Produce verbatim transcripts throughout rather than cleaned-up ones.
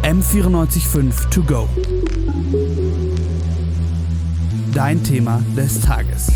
M vierundneunzig Komma fünf To Go. Dein Thema des Tages.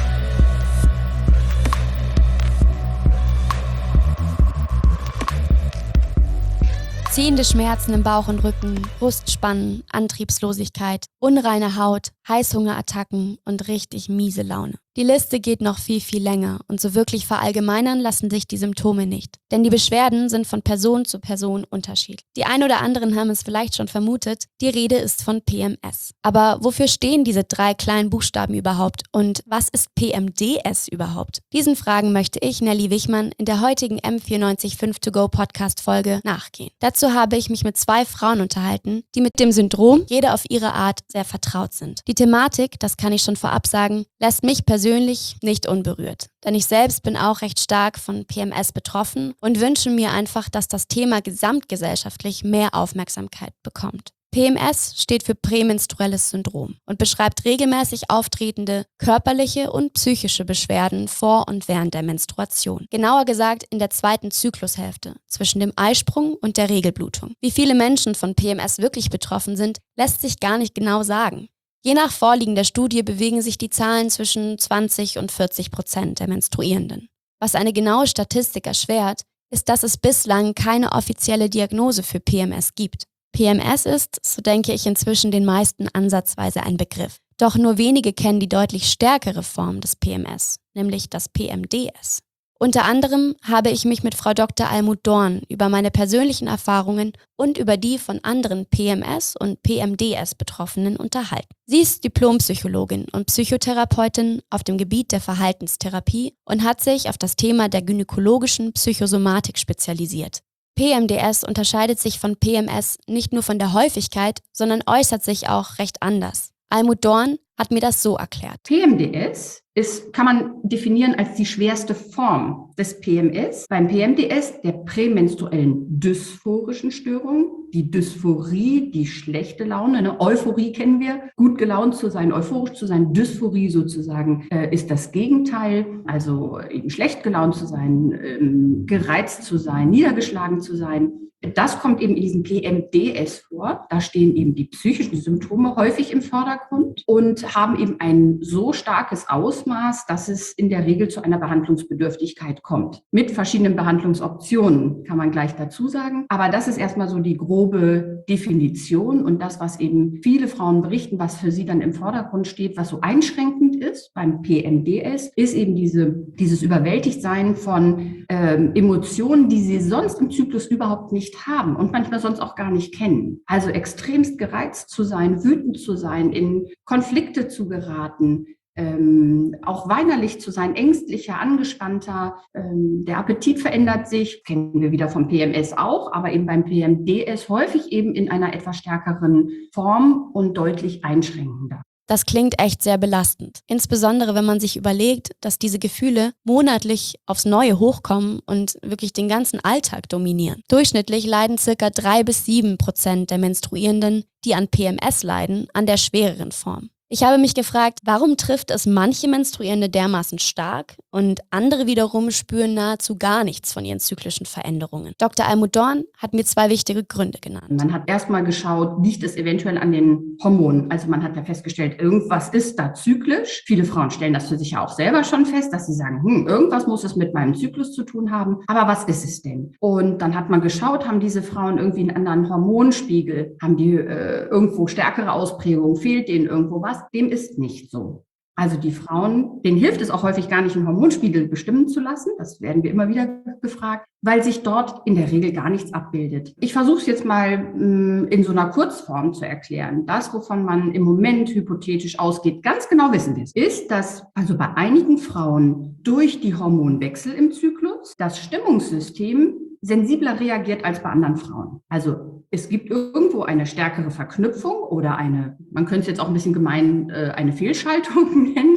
Ziehende Schmerzen im Bauch und Rücken, Brustspannen, Antriebslosigkeit, unreine Haut, Heißhungerattacken und richtig miese Laune. Die Liste geht noch viel, viel länger und so wirklich verallgemeinern lassen sich die Symptome nicht. Denn die Beschwerden sind von Person zu Person unterschiedlich. Die ein oder anderen haben es vielleicht schon vermutet, die Rede ist von P M S. Aber wofür stehen diese drei kleinen Buchstaben überhaupt und was ist P M D S überhaupt? Diesen Fragen möchte ich, Nelly Wichmann, in der heutigen M vierundneunzig Komma fünf To Go Podcast-Folge nachgehen. Dazu habe ich mich mit zwei Frauen unterhalten, die mit dem Syndrom, jede auf ihre Art, sehr vertraut sind. Die Thematik, das kann ich schon vorab sagen, lässt mich persönlich persönlich nicht unberührt. Denn ich selbst bin auch recht stark von P M S betroffen und wünsche mir einfach, dass das Thema gesamtgesellschaftlich mehr Aufmerksamkeit bekommt. P M S steht für prämenstruelles Syndrom und beschreibt regelmäßig auftretende körperliche und psychische Beschwerden vor und während der Menstruation. Genauer gesagt in der zweiten Zyklushälfte, zwischen dem Eisprung und der Regelblutung. Wie viele Menschen von P M S wirklich betroffen sind, lässt sich gar nicht genau sagen. Je nach vorliegender Studie bewegen sich die Zahlen zwischen zwanzig und vierzig Prozent der Menstruierenden. Was eine genaue Statistik erschwert, ist, dass es bislang keine offizielle Diagnose für P M S gibt. P M S ist, so denke ich, inzwischen den meisten ansatzweise ein Begriff. Doch nur wenige kennen die deutlich stärkere Form des P M S, nämlich das P M D S. Unter anderem habe ich mich mit Frau Doktor Almut Dorn über meine persönlichen Erfahrungen und über die von anderen P M S- und P M D S-Betroffenen unterhalten. Sie ist Diplompsychologin und Psychotherapeutin auf dem Gebiet der Verhaltenstherapie und hat sich auf das Thema der gynäkologischen Psychosomatik spezialisiert. P M D S unterscheidet sich von P M S nicht nur von der Häufigkeit, sondern äußert sich auch recht anders. Almut Dorn hat mir das so erklärt. P M D S ist, kann man definieren als die schwerste Form des P M S. Beim P M D S, der prämenstruellen dysphorischen Störung, die Dysphorie, die schlechte Laune, eine Euphorie kennen wir, gut gelaunt zu sein, euphorisch zu sein. Dysphorie sozusagen äh, ist das Gegenteil, also eben schlecht gelaunt zu sein, ähm, gereizt zu sein, niedergeschlagen zu sein. Das kommt eben in diesem P M D S vor. Da stehen eben die psychischen Symptome häufig im Vordergrund und haben eben ein so starkes Ausmaß, dass es in der Regel zu einer Behandlungsbedürftigkeit kommt. Mit verschiedenen Behandlungsoptionen, kann man gleich dazu sagen. Aber das ist erstmal so die grobe Definition und das, was eben viele Frauen berichten, was für sie dann im Vordergrund steht, was so einschränkend ist beim P M D S, ist eben diese, dieses Überwältigtsein von ähm, Emotionen, die sie sonst im Zyklus überhaupt nicht haben und manchmal sonst auch gar nicht kennen. Also extremst gereizt zu sein, wütend zu sein, in Konflikte zu geraten, ähm, auch weinerlich zu sein, ängstlicher, angespannter. Ähm, der Appetit verändert sich, kennen wir wieder vom P M S auch, aber eben beim P M D S häufig eben in einer etwas stärkeren Form und deutlich einschränkender. Das klingt echt sehr belastend. Insbesondere, wenn man sich überlegt, dass diese Gefühle monatlich aufs Neue hochkommen und wirklich den ganzen Alltag dominieren. Durchschnittlich leiden circa drei bis sieben Prozent der Menstruierenden, die an P M S leiden, an der schwereren Form. Ich habe mich gefragt, warum trifft es manche Menstruierende dermaßen stark und andere wiederum spüren nahezu gar nichts von ihren zyklischen Veränderungen. Doktor Almut Dorn hat mir zwei wichtige Gründe genannt. Man hat erstmal geschaut, liegt es eventuell an den Hormonen? Also man hat ja festgestellt, irgendwas ist da zyklisch. Viele Frauen stellen das für sich ja auch selber schon fest, dass sie sagen, hm, irgendwas muss es mit meinem Zyklus zu tun haben. Aber was ist es denn? Und dann hat man geschaut, haben diese Frauen irgendwie einen anderen Hormonspiegel? Haben die äh, irgendwo stärkere Ausprägung? Fehlt denen irgendwo was? Dem ist nicht so. Also die Frauen, denen hilft es auch häufig gar nicht, einen Hormonspiegel bestimmen zu lassen. Das werden wir immer wieder gefragt, weil sich dort in der Regel gar nichts abbildet. Ich versuche es jetzt mal mh, in so einer Kurzform zu erklären. Das, wovon man im Moment hypothetisch ausgeht, ganz genau wissen wir es, ist, dass also bei einigen Frauen durch die Hormonwechsel im Zyklus das Stimmungssystem sensibler reagiert als bei anderen Frauen. Also es gibt irgendwo eine stärkere Verknüpfung oder eine, man könnte es jetzt auch ein bisschen gemein, äh, eine Fehlschaltung nennen,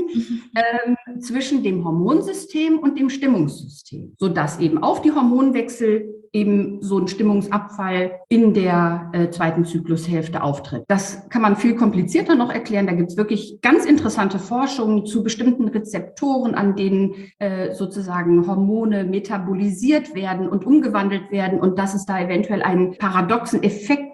ähm, zwischen dem Hormonsystem und dem Stimmungssystem, sodass eben auf die Hormonwechsel eben so ein Stimmungsabfall in der äh, zweiten Zyklushälfte auftritt. Das kann man viel komplizierter noch erklären. Da gibt es wirklich ganz interessante Forschungen zu bestimmten Rezeptoren, an denen äh, sozusagen Hormone metabolisiert werden und umgewandelt werden und dass es da eventuell einen paradoxen Effekt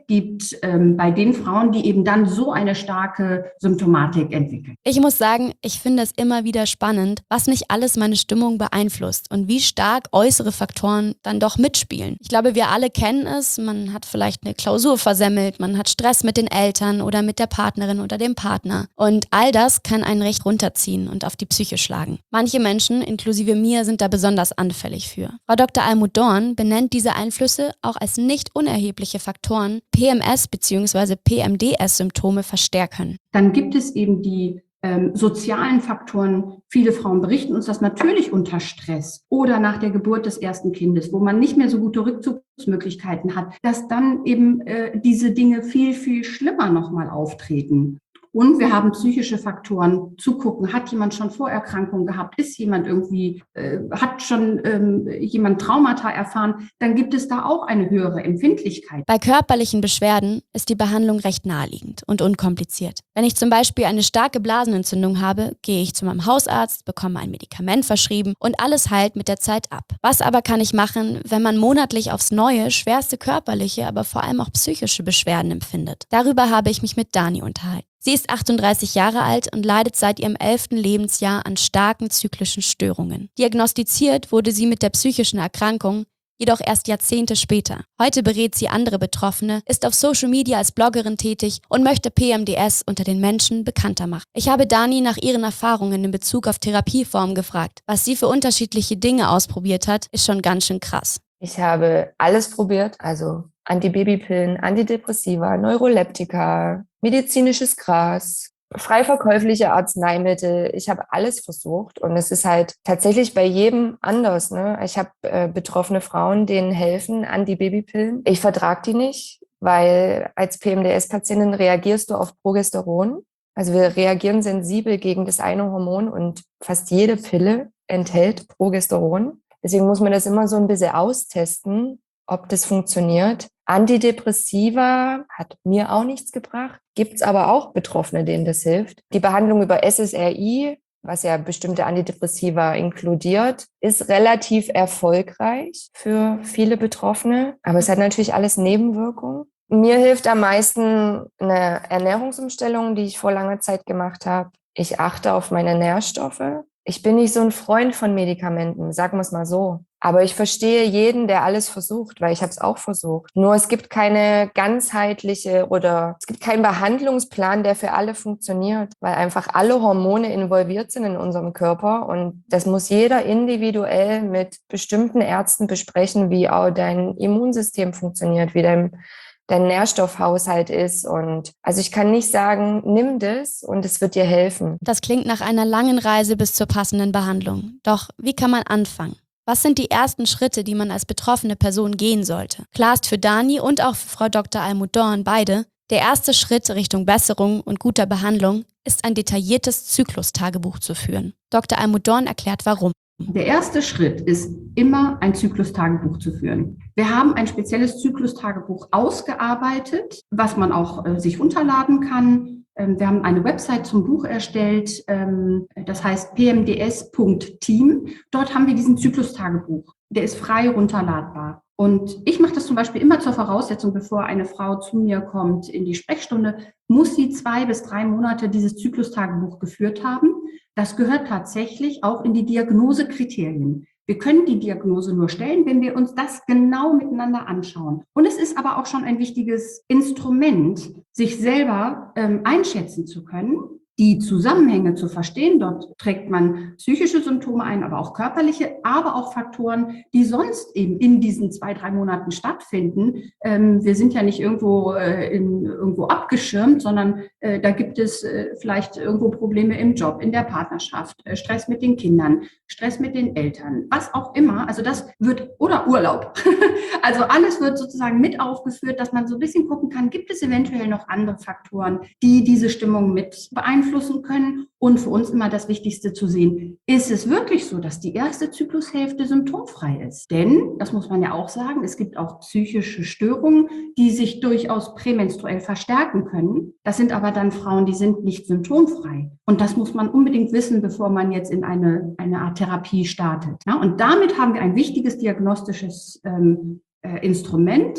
Effekt gibt ähm, bei den Frauen, die eben dann so eine starke Symptomatik entwickeln. Ich muss sagen, ich finde es immer wieder spannend, was nicht alles meine Stimmung beeinflusst und wie stark äußere Faktoren dann doch mitspielen. Ich glaube, wir alle kennen es, man hat vielleicht eine Klausur versemmelt, man hat Stress mit den Eltern oder mit der Partnerin oder dem Partner. Und all das kann einen recht runterziehen und auf die Psyche schlagen. Manche Menschen, inklusive mir, sind da besonders anfällig für. Frau Doktor Almudorn benennt diese Einflüsse auch als nicht unerhebliche Faktoren, P M S bzw. P M D S-Symptome verstärken. Dann gibt es eben die ähm, sozialen Faktoren. Viele Frauen berichten uns das natürlich unter Stress oder nach der Geburt des ersten Kindes, wo man nicht mehr so gute Rückzugsmöglichkeiten hat, dass dann eben äh, diese Dinge viel, viel schlimmer nochmal auftreten. Und wir haben psychische Faktoren, zugucken, hat jemand schon Vorerkrankungen gehabt, ist jemand irgendwie, äh, hat schon ähm, jemand Traumata erfahren, dann gibt es da auch eine höhere Empfindlichkeit. Bei körperlichen Beschwerden ist die Behandlung recht naheliegend und unkompliziert. Wenn ich zum Beispiel eine starke Blasenentzündung habe, gehe ich zu meinem Hausarzt, bekomme ein Medikament verschrieben und alles heilt mit der Zeit ab. Was aber kann ich machen, wenn man monatlich aufs Neue schwerste körperliche, aber vor allem auch psychische Beschwerden empfindet? Darüber habe ich mich mit Dani unterhalten. Sie ist achtunddreißig Jahre alt und leidet seit ihrem elften Lebensjahr an starken zyklischen Störungen. Diagnostiziert wurde sie mit der psychischen Erkrankung jedoch erst Jahrzehnte später. Heute berät sie andere Betroffene, ist auf Social Media als Bloggerin tätig und möchte P M D S unter den Menschen bekannter machen. Ich habe Dani nach ihren Erfahrungen in Bezug auf Therapieformen gefragt. Was sie für unterschiedliche Dinge ausprobiert hat, ist schon ganz schön krass. Ich habe alles probiert, also Antibabypillen, Antidepressiva, Neuroleptika, medizinisches Gras, frei verkäufliche Arzneimittel. Ich habe alles versucht und es ist halt tatsächlich bei jedem anders. Ne? Ich habe äh, betroffene Frauen, denen helfen Antibabypillen. Ich vertrage die nicht, weil als P M D S-Patientin reagierst du auf Progesteron. Also wir reagieren sensibel gegen das eine Hormon und fast jede Pille enthält Progesteron. Deswegen muss man das immer so ein bisschen austesten, ob das funktioniert. Antidepressiva hat mir auch nichts gebracht. Gibt es aber auch Betroffene, denen das hilft. Die Behandlung über S S R I, was ja bestimmte Antidepressiva inkludiert, ist relativ erfolgreich für viele Betroffene. Aber es hat natürlich alles Nebenwirkungen. Mir hilft am meisten eine Ernährungsumstellung, die ich vor langer Zeit gemacht habe. Ich achte auf meine Nährstoffe. Ich bin nicht so ein Freund von Medikamenten, sagen wir es mal so. Aber ich verstehe jeden, der alles versucht, weil ich habe es auch versucht. Nur es gibt keine ganzheitliche oder es gibt keinen Behandlungsplan, der für alle funktioniert, weil einfach alle Hormone involviert sind in unserem Körper und das muss jeder individuell mit bestimmten Ärzten besprechen, wie auch dein Immunsystem funktioniert, wie dein dein Nährstoffhaushalt ist. Und also ich kann nicht sagen, nimm das und es wird dir helfen. Das klingt nach einer langen Reise bis zur passenden Behandlung. Doch wie kann man anfangen? Was sind die ersten Schritte, die man als betroffene Person gehen sollte? Klar ist für Dani und auch für Frau Doktor Almudorn beide, der erste Schritt Richtung Besserung und guter Behandlung ist ein detailliertes Zyklustagebuch zu führen. Doktor Almudorn erklärt warum. Der erste Schritt ist immer ein Zyklustagebuch zu führen. Wir haben ein spezielles Zyklustagebuch ausgearbeitet, was man auch äh, sich runterladen kann. Ähm, wir haben eine Website zum Buch erstellt, ähm, das heißt p m d s punkt team. Dort haben wir diesen Zyklustagebuch. Der ist frei runterladbar. Und ich mache das zum Beispiel immer zur Voraussetzung, bevor eine Frau zu mir kommt in die Sprechstunde, muss sie zwei bis drei Monate dieses Zyklustagebuch geführt haben. Das gehört tatsächlich auch in die Diagnosekriterien. Wir können die Diagnose nur stellen, wenn wir uns das genau miteinander anschauen. Und es ist aber auch schon ein wichtiges Instrument, sich selber ähm, einschätzen zu können, die Zusammenhänge zu verstehen. Dort trägt man psychische Symptome ein, aber auch körperliche, aber auch Faktoren, die sonst eben in diesen zwei, drei Monaten stattfinden. Ähm, wir sind ja nicht irgendwo, äh, in, irgendwo abgeschirmt, sondern äh, da gibt es äh, vielleicht irgendwo Probleme im Job, in der Partnerschaft, äh, Stress mit den Kindern, Stress mit den Eltern, was auch immer. Also das wird, oder Urlaub. Also alles wird sozusagen mit aufgeführt, dass man so ein bisschen gucken kann, gibt es eventuell noch andere Faktoren, die diese Stimmung mit beeinflussen können. Und für uns immer das Wichtigste zu sehen, ist es wirklich so, dass die erste Zyklushälfte symptomfrei ist? Denn, das muss man ja auch sagen, es gibt auch psychische Störungen, die sich durchaus prämenstruell verstärken können. Das sind aber dann Frauen, die sind nicht symptomfrei. Und das muss man unbedingt wissen, bevor man jetzt in eine, eine Art Therapie startet. Ja, und damit haben wir ein wichtiges diagnostisches ähm, äh, Instrument.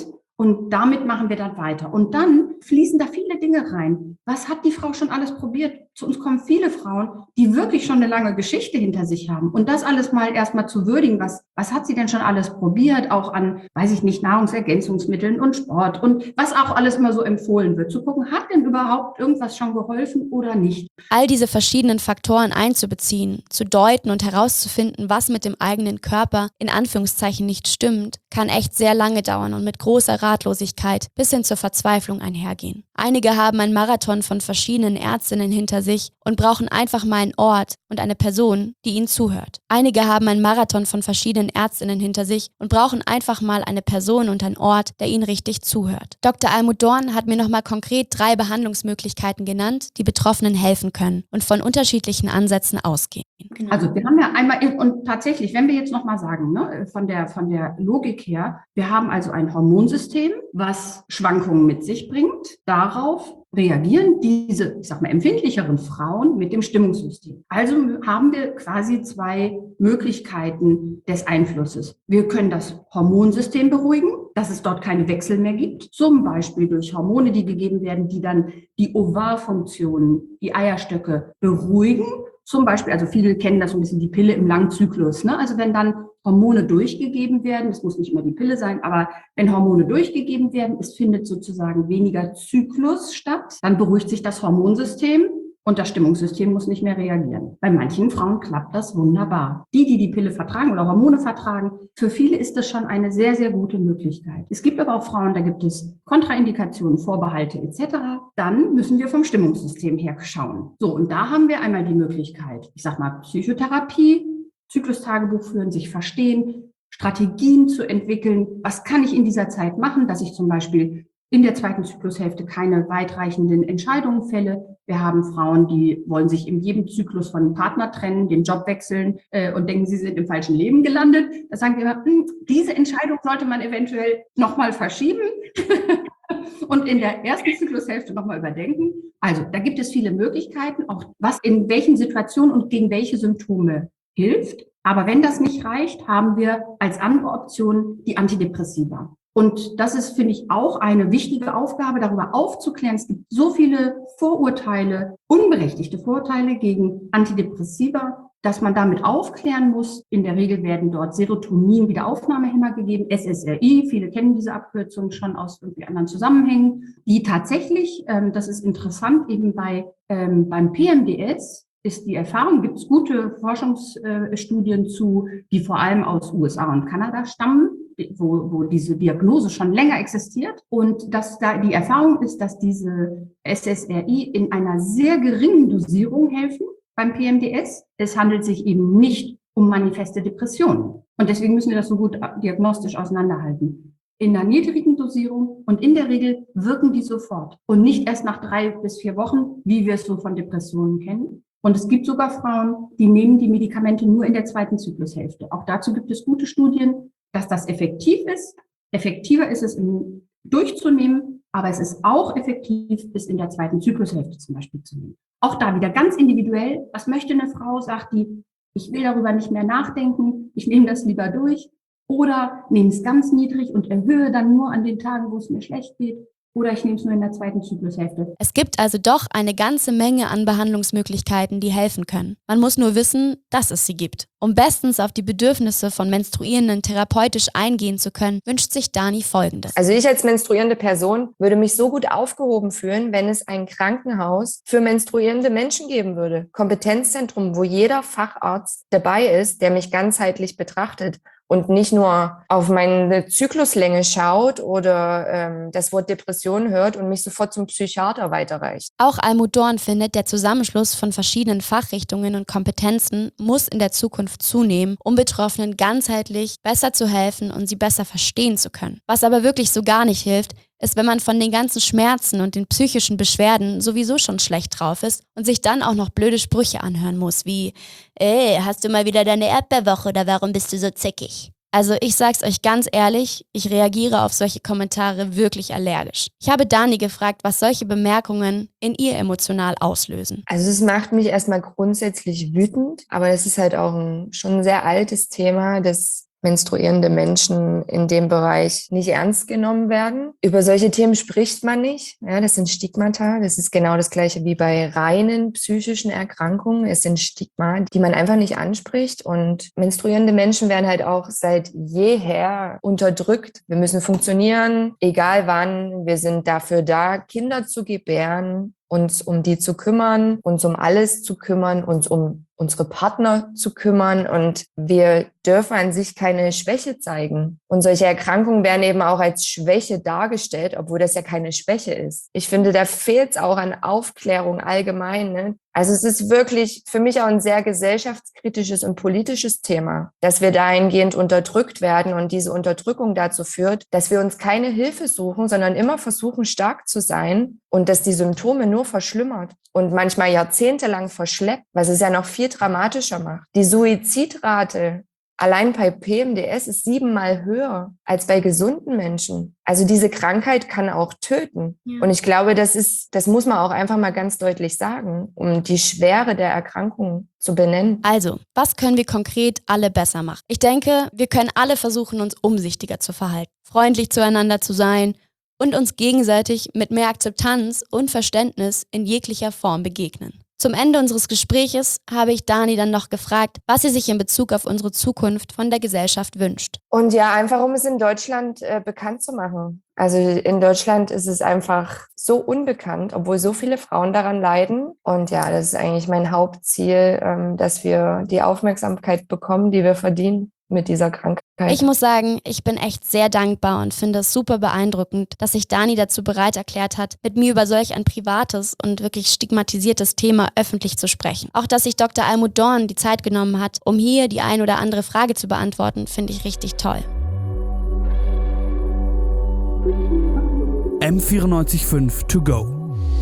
Und damit machen wir dann weiter. Und dann fließen da viele Dinge rein. Was hat die Frau schon alles probiert? Zu uns kommen viele Frauen, die wirklich schon eine lange Geschichte hinter sich haben. Und das alles mal erstmal zu würdigen, was, was hat sie denn schon alles probiert? Auch an, weiß ich nicht, Nahrungsergänzungsmitteln und Sport und was auch alles immer so empfohlen wird. Zu gucken, hat denn überhaupt irgendwas schon geholfen oder nicht? All diese verschiedenen Faktoren einzubeziehen, zu deuten und herauszufinden, was mit dem eigenen Körper in Anführungszeichen nicht stimmt, kann echt sehr lange dauern und mit großer Ratlosigkeit bis hin zur Verzweiflung einhergehen. Einige haben einen Marathon von verschiedenen Ärztinnen hinter sich und brauchen einfach mal einen Ort und eine Person, die ihnen zuhört. Einige haben einen Marathon von verschiedenen Ärztinnen hinter sich und brauchen einfach mal eine Person und einen Ort, der ihnen richtig zuhört. Doktor Almut Dorn hat mir nochmal konkret drei Behandlungsmöglichkeiten genannt, die Betroffenen helfen können und von unterschiedlichen Ansätzen ausgehen. Also wir haben ja einmal, und tatsächlich, wenn wir jetzt nochmal sagen, ne, von der, von der Logik her, wir haben also ein Hormonsystem, was Schwankungen mit sich bringt. Darauf reagieren diese, ich sag mal, empfindlicheren Frauen mit dem Stimmungssystem. Also haben wir quasi zwei Möglichkeiten des Einflusses. Wir können das Hormonsystem beruhigen, dass es dort keine Wechsel mehr gibt, zum Beispiel durch Hormone, die gegeben werden, die dann die Ovarfunktionen, die Eierstöcke beruhigen. Zum Beispiel, also viele kennen das so ein bisschen, die Pille im Langzyklus, ne? Also wenn dann Hormone durchgegeben werden, es muss nicht immer die Pille sein, aber wenn Hormone durchgegeben werden, es findet sozusagen weniger Zyklus statt, dann beruhigt sich das Hormonsystem und das Stimmungssystem muss nicht mehr reagieren. Bei manchen Frauen klappt das wunderbar. Die, die die Pille vertragen oder Hormone vertragen, für viele ist das schon eine sehr, sehr gute Möglichkeit. Es gibt aber auch Frauen, da gibt es Kontraindikationen, Vorbehalte et cetera. Dann müssen wir vom Stimmungssystem her schauen. So, und da haben wir einmal die Möglichkeit, ich sag mal Psychotherapie, Zyklustagebuch führen, sich verstehen, Strategien zu entwickeln. Was kann ich in dieser Zeit machen, dass ich zum Beispiel in der zweiten Zyklushälfte keine weitreichenden Entscheidungen fälle. Wir haben Frauen, die wollen sich in jedem Zyklus von einem Partner trennen, den Job wechseln äh, und denken, sie sind im falschen Leben gelandet. Da sagen wir immer, hm, diese Entscheidung sollte man eventuell nochmal verschieben und in der ersten Zyklushälfte nochmal überdenken. Also da gibt es viele Möglichkeiten, auch was in welchen Situationen und gegen welche Symptome hilft. Aber wenn das nicht reicht, haben wir als andere Option die Antidepressiva. Und das ist, finde ich, auch eine wichtige Aufgabe, darüber aufzuklären. Es gibt so viele Vorurteile, unberechtigte Vorurteile gegen Antidepressiva, dass man damit aufklären muss. In der Regel werden dort Serotonin-Wiederaufnahmehämmer gegeben, S S R I. Viele kennen diese Abkürzung schon aus irgendwie anderen Zusammenhängen, die tatsächlich, ähm, das ist interessant, eben bei ähm, beim P M D S ist die Erfahrung, gibt es gute Forschungsstudien zu, die vor allem aus U S A und Kanada stammen, wo, wo diese Diagnose schon länger existiert. Und dass da die Erfahrung ist, dass diese S S R I in einer sehr geringen Dosierung helfen beim P M D S. Es handelt sich eben nicht um manifeste Depressionen. Und deswegen müssen wir das so gut diagnostisch auseinanderhalten. In einer niedrigen Dosierung und in der Regel wirken die sofort und nicht erst nach drei bis vier Wochen, wie wir es so von Depressionen kennen. Und es gibt sogar Frauen, die nehmen die Medikamente nur in der zweiten Zyklushälfte. Auch dazu gibt es gute Studien, dass das effektiv ist. Effektiver ist es, in, durchzunehmen, aber es ist auch effektiv, es in der zweiten Zyklushälfte zum Beispiel zu nehmen. Auch da wieder ganz individuell. Was möchte eine Frau? Sagt die, ich will darüber nicht mehr nachdenken, ich nehme das lieber durch. Oder nehme es ganz niedrig und erhöhe dann nur an den Tagen, wo es mir schlecht geht. Oder ich nehme es nur in der zweiten Zyklushälfte. Es gibt also doch eine ganze Menge an Behandlungsmöglichkeiten, die helfen können. Man muss nur wissen, dass es sie gibt. Um bestens auf die Bedürfnisse von Menstruierenden therapeutisch eingehen zu können, wünscht sich Dani Folgendes. Also ich als menstruierende Person würde mich so gut aufgehoben fühlen, wenn es ein Krankenhaus für menstruierende Menschen geben würde. Kompetenzzentrum, wo jeder Facharzt dabei ist, der mich ganzheitlich betrachtet und nicht nur auf meine Zykluslänge schaut oder ähm, das Wort Depression hört und mich sofort zum Psychiater weiterreicht. Auch Almut Dorn findet, der Zusammenschluss von verschiedenen Fachrichtungen und Kompetenzen muss in der Zukunft zunehmen, um Betroffenen ganzheitlich besser zu helfen und sie besser verstehen zu können. Was aber wirklich so gar nicht hilft, ist, wenn man von den ganzen Schmerzen und den psychischen Beschwerden sowieso schon schlecht drauf ist und sich dann auch noch blöde Sprüche anhören muss, wie ey, hast du mal wieder deine Erdbeerwoche oder warum bist du so zickig? Also ich sag's euch ganz ehrlich, ich reagiere auf solche Kommentare wirklich allergisch. Ich habe Dani gefragt, was solche Bemerkungen in ihr emotional auslösen. Also es macht mich erstmal grundsätzlich wütend, aber das ist halt auch ein schon ein sehr altes Thema, das menstruierende Menschen in dem Bereich nicht ernst genommen werden. Über solche Themen spricht man nicht. Ja, das sind Stigmata. Das ist genau das Gleiche wie bei reinen psychischen Erkrankungen. Es sind Stigma, die man einfach nicht anspricht. Und menstruierende Menschen werden halt auch seit jeher unterdrückt. Wir müssen funktionieren, egal wann. Wir sind dafür da, Kinder zu gebären, uns um die zu kümmern, uns um alles zu kümmern, uns um unsere Partner zu kümmern, und wir dürfen an sich keine Schwäche zeigen. Und solche Erkrankungen werden eben auch als Schwäche dargestellt, obwohl das ja keine Schwäche ist. Ich finde, da fehlt es auch an Aufklärung allgemein, ne? Also es ist wirklich für mich auch ein sehr gesellschaftskritisches und politisches Thema, dass wir dahingehend unterdrückt werden und diese Unterdrückung dazu führt, dass wir uns keine Hilfe suchen, sondern immer versuchen, stark zu sein, und dass die Symptome nur verschlimmert und manchmal jahrzehntelang verschleppt, was es ja noch viel dramatischer macht. Die Suizidrate allein bei P M D S ist siebenmal höher als bei gesunden Menschen. Also diese Krankheit kann auch töten. Ja. Und ich glaube, das ist, das muss man auch einfach mal ganz deutlich sagen, um die Schwere der Erkrankung zu benennen. Also, was können wir konkret alle besser machen? Ich denke, wir können alle versuchen, uns umsichtiger zu verhalten, freundlich zueinander zu sein und uns gegenseitig mit mehr Akzeptanz und Verständnis in jeglicher Form begegnen. Zum Ende unseres Gespräches habe ich Dani dann noch gefragt, was sie sich in Bezug auf unsere Zukunft von der Gesellschaft wünscht. Und ja, einfach um es in Deutschland äh, bekannt zu machen. Also in Deutschland ist es einfach so unbekannt, obwohl so viele Frauen daran leiden. Und ja, das ist eigentlich mein Hauptziel, ähm, dass wir die Aufmerksamkeit bekommen, die wir verdienen mit dieser Krankheit. Ich muss sagen, ich bin echt sehr dankbar und finde es super beeindruckend, dass sich Dani dazu bereit erklärt hat, mit mir über solch ein privates und wirklich stigmatisiertes Thema öffentlich zu sprechen. Auch dass sich Doktor Almut Dorn die Zeit genommen hat, um hier die ein oder andere Frage zu beantworten, finde ich richtig toll. M vierundneunzig Komma fünf to go.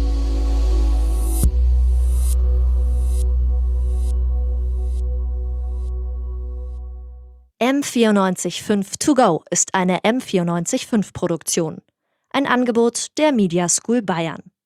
M vierundneunzig Komma fünf to go ist eine M vierundneunzig Komma fünf Produktion. Ein Angebot der Media School Bayern.